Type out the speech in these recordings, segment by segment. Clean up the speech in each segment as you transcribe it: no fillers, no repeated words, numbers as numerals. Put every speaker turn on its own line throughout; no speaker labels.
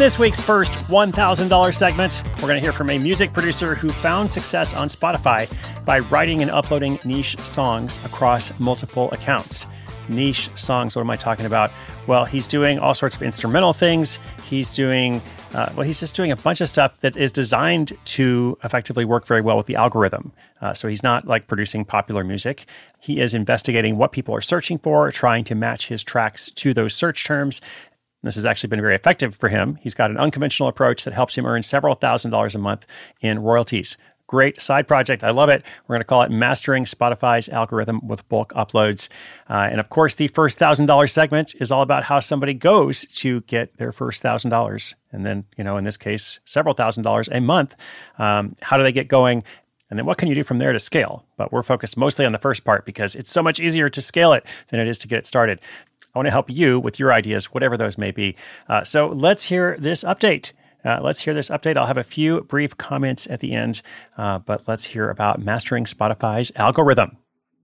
this week's first $1,000 segment, we're going to hear from a music producer who found success on Spotify by writing and uploading niche songs across multiple accounts. Niche songs, what am I talking about? Well, he's doing all sorts of instrumental things. He's doing, he's just doing a bunch of stuff that is designed to effectively work very well with the algorithm. So he's not like producing popular music. He is investigating what people are searching for, trying to match his tracks to those search terms. This has actually been very effective for him. He's got an unconventional approach that helps him earn several $1,000s a month in royalties. Great side project. I love it. We're going to call it Mastering Spotify's Algorithm with Bulk Uploads. And of course, the first $1,000 segment is all about how somebody goes to get their first $1,000. And then, in this case, several $1,000s a month. How do they get going? And then what can you do from there to scale? But we're focused mostly on the first part because it's so much easier to scale it than it is to get it started. I want to help you with your ideas, whatever those may be. So let's hear this update. I'll have a few brief comments at the end, but let's hear about Mastering Spotify's Algorithm.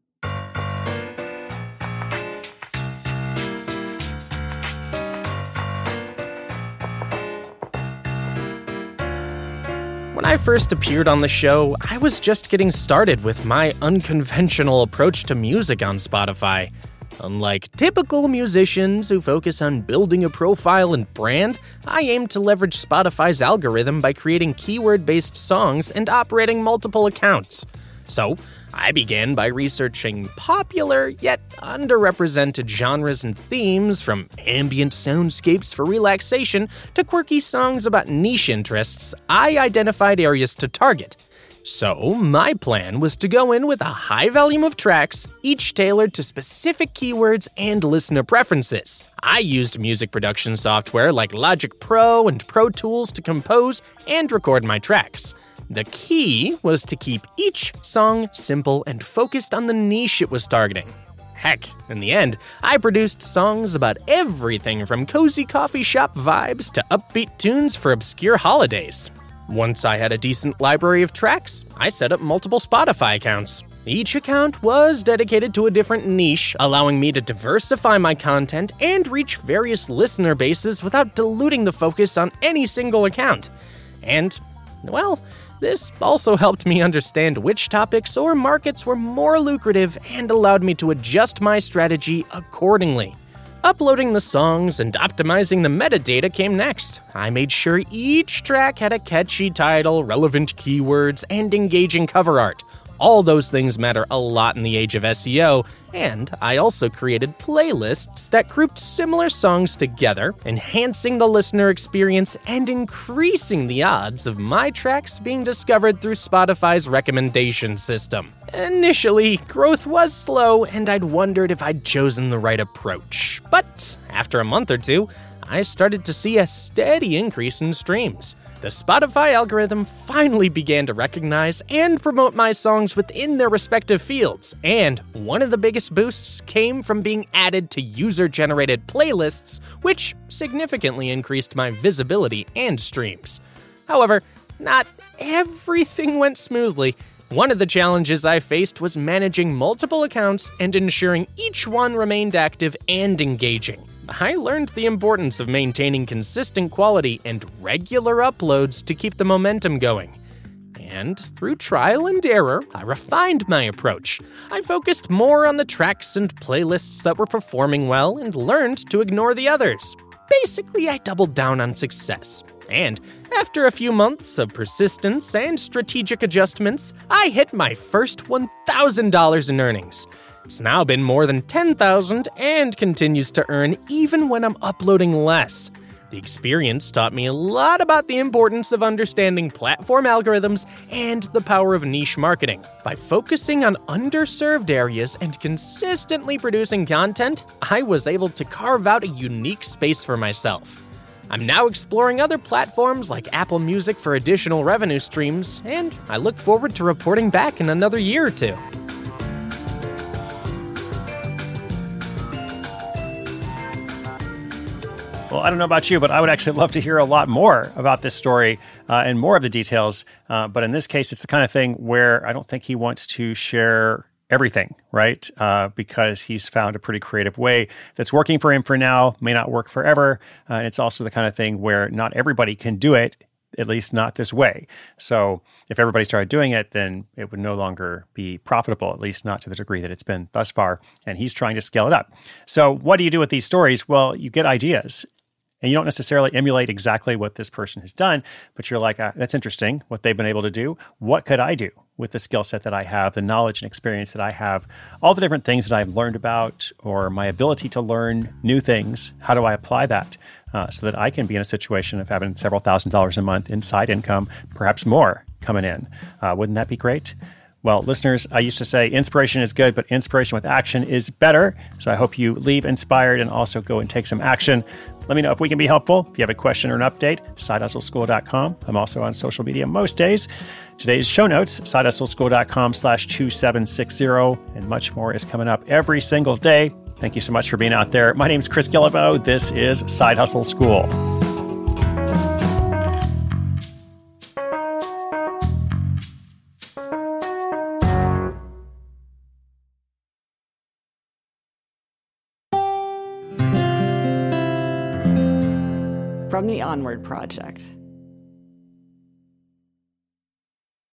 When I first appeared on the show, I was just getting started with my unconventional approach to music on Spotify. Unlike typical musicians who focus on building a profile and brand, I aim to leverage Spotify's algorithm by creating keyword-based songs and operating multiple accounts. So, I began by researching popular yet underrepresented genres and themes, from ambient soundscapes for relaxation to quirky songs about niche interests. I identified areas to target. So, my plan was to go in with a high volume of tracks, each tailored to specific keywords and listener preferences. I used music production software like Logic Pro and Pro Tools to compose and record my tracks. The key was to keep each song simple and focused on the niche it was targeting. Heck, in the end, I produced songs about everything from cozy coffee shop vibes to upbeat tunes for obscure holidays. Once I had a decent library of tracks, I set up multiple Spotify accounts. Each account was dedicated to a different niche, allowing me to diversify my content and reach various listener bases without diluting the focus on any single account. And, well, this also helped me understand which topics or markets were more lucrative and allowed me to adjust my strategy accordingly. Uploading the songs and optimizing the metadata came next. I made sure each track had a catchy title, relevant keywords, and engaging cover art. All those things matter a lot in the age of SEO, and I also created playlists that grouped similar songs together, enhancing the listener experience and increasing the odds of my tracks being discovered through Spotify's recommendation system. Initially, growth was slow, and I'd wondered if I'd chosen the right approach. But after a month or two, I started to see a steady increase in streams. The Spotify algorithm finally began to recognize and promote my songs within their respective fields, and one of the biggest boosts came from being added to user-generated playlists, which significantly increased my visibility and streams. However, not everything went smoothly. One of the challenges I faced was managing multiple accounts and ensuring each one remained active and engaging. I learned the importance of maintaining consistent quality and regular uploads to keep the momentum going. And through trial and error, I refined my approach. I focused more on the tracks and playlists that were performing well and learned to ignore the others. Basically, I doubled down on success. And after a few months of persistence and strategic adjustments, I hit my first $1,000 in earnings. It's now been more than $10,000 and continues to earn even when I'm uploading less. The experience taught me a lot about the importance of understanding platform algorithms and the power of niche marketing. By focusing on underserved areas and consistently producing content, I was able to carve out a unique space for myself. I'm now exploring other platforms like Apple Music for additional revenue streams, and I look forward to reporting back in another year or two.
Well, I don't know about you, but I would actually love to hear a lot more about this story and more of the details. But in this case, it's the kind of thing where I don't think he wants to share everything, right? Because he's found a pretty creative way that's working for him for now, may not work forever. And it's also the kind of thing where not everybody can do it, at least not this way. So if everybody started doing it, then it would no longer be profitable, at least not to the degree that it's been thus far. And he's trying to scale it up. So what do you do with these stories? Well, you get ideas. And you don't necessarily emulate exactly what this person has done, but you're like, that's interesting, what they've been able to do. What could I do with the skill set that I have, the knowledge and experience that I have, all the different things that I've learned about, or my ability to learn new things? How do I apply that so that I can be in a situation of having several $1,000s a month in side income, perhaps more coming in? Wouldn't that be great? Well, listeners, I used to say inspiration is good, but inspiration with action is better. So I hope you leave inspired and also go and take some action. Let me know if we can be helpful. If you have a question or an update, sidehustleschool.com. I'm also on social media most days. Today's show notes, sidehustleschool.com/2760, and much more is coming up every single day. Thank you so much for being out there. My name's Chris Guillebeau. This is Side Hustle School.
From the Onward Project.